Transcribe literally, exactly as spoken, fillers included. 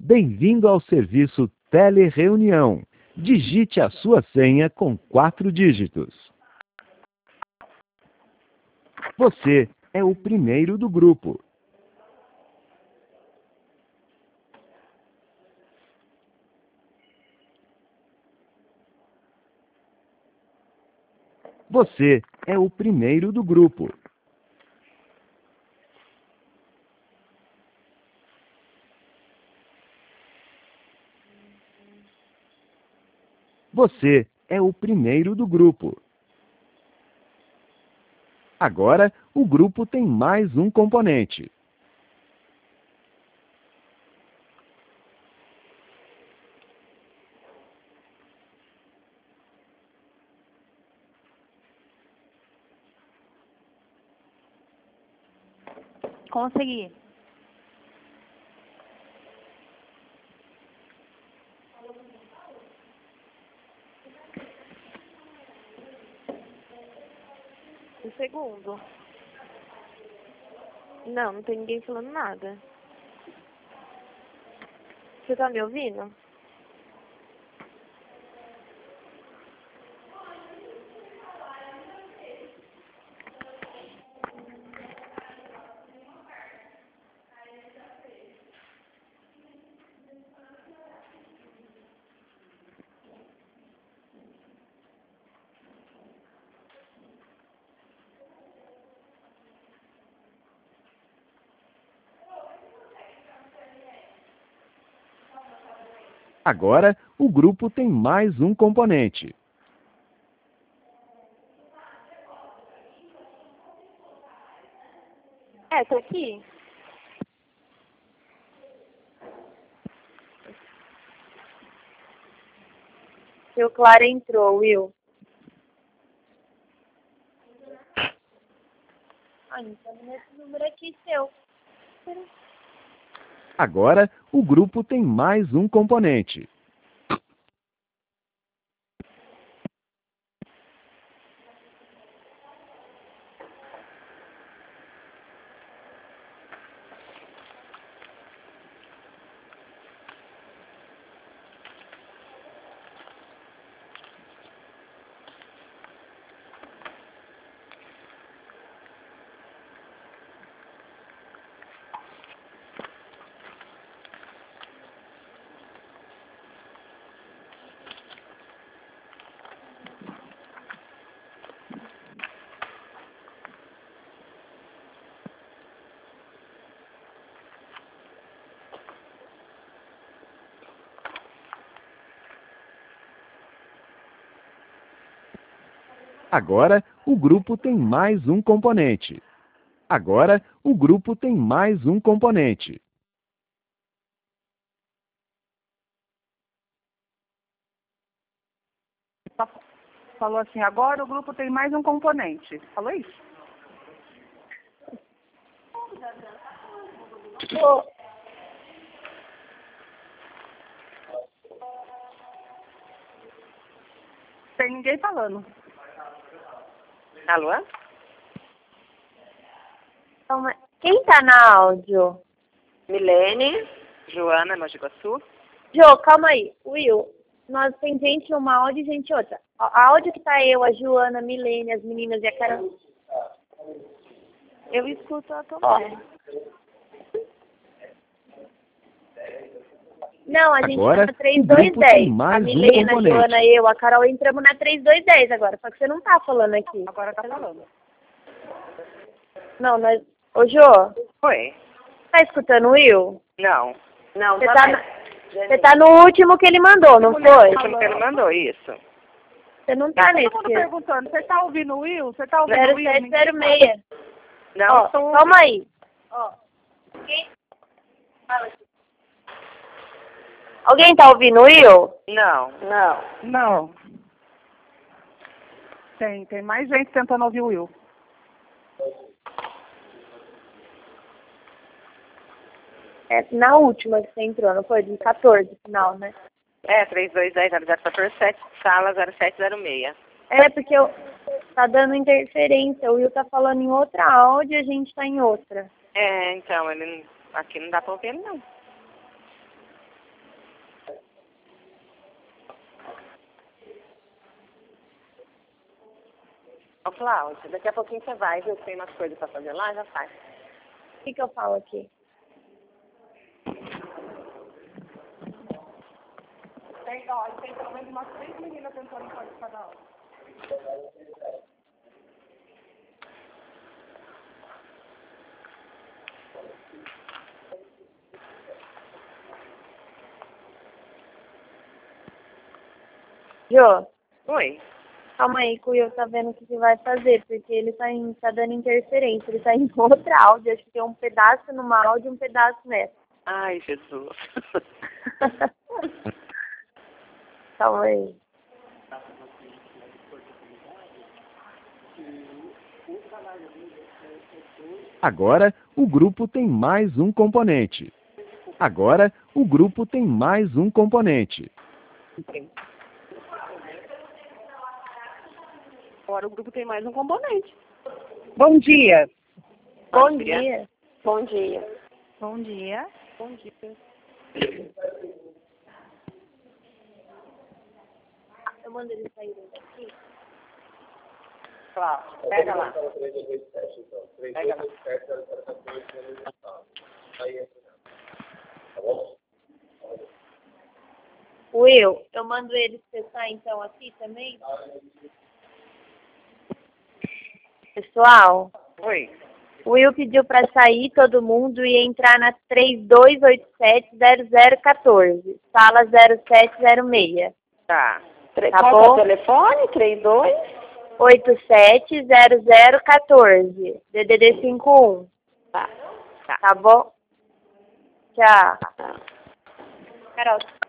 Bem-vindo ao serviço Telereunião. Digite a sua senha com quatro dígitos. Você é o primeiro do grupo. Você é o primeiro do grupo. Você é o primeiro do grupo. Agora, o grupo tem mais um componente. Consegui. Um segundo. Não, não tem ninguém falando nada. Você tá me ouvindo? Agora, o grupo tem mais um componente. É, tô aqui. Seu Clara entrou, Will. Ah, então nesse número aqui seu. Agora, o grupo tem mais um componente. Agora, o grupo tem mais um componente. Agora, o grupo tem mais um componente. Falou assim, agora o grupo tem mais um componente. Falou isso? Oh. Tem ninguém falando. Alô? Quem tá na áudio? Milene, Joana, Mogi Guaçu. Jô, calma aí. Will, nós tem gente uma áudio e gente outra. A áudio que tá eu, a Joana, a Milene, as meninas e a Carol. Eu escuto a também. Não, a gente Agora, tá na três o dois grupo tem dez. mais A um Milene, a componente. Joana, eu, a Carol entramos na três dois dez agora. Só que você não tá falando aqui. Agora tá falando. Não, nós... Ô, Jô, Oi. tá escutando o Will? Não. Não, Você tá tá, bem. no... Você tá no último que ele mandou, não O foi? último que ele mandou, isso. Você não tá Tá nesse. todo mundo perguntando, você tá ouvindo o Will? Você tá ouvindo o zero Will? sete Ninguém zero seis. Não, Ó, tô... calma aí. Ó. Quem... Fala aqui. Alguém tá ouvindo o Will? Não. Não. Não. Tem, tem mais gente tentando ouvir o Will. É na última que você entrou, não foi? De quatorze, final, né? É, três dois zero zero zero quatro sete, sala zero sete zero seis. É, porque eu... tá dando interferência. O Will tá falando em outra áudio e a gente tá em outra. É, então, ele aqui não dá pra ouvir ele, não. Ô, Cláudia, daqui a pouquinho você vai, viu? Tem umas coisas pra fazer lá, já faz. O que que eu falo aqui? Tem, ó, tem pelo menos umas três meninas tentando participar da aula. Jô, Oi. calma aí que o Will tá vendo o que que vai fazer, porque ele tá, em, tá dando interferência, ele tá em outra áudio, acho que tem um pedaço numa áudio e um pedaço nessa. Ai, Jesus. Calma aí. Agora, o grupo tem mais um componente. Agora, o grupo tem mais um componente. Agora o grupo tem mais um componente. Bom dia. Bom, Bom dia. dia. Bom dia. Bom dia. Bom dia. Eu mando eles saírem daqui. Cláudia, pega lá. Pega lá. Will, eu mando eles testar então aqui também? Pessoal, Oi. o Will pediu para sair todo mundo e entrar na três dois oito sete zero zero um quatro, sala zero sete zero seis. Tá. Tá Qual bom? é o telefone? três dois? oito sete zero zero um quatro, D D D cinquenta e um. Tá. Tá. Tá bom? Tchau. Tá. Carol.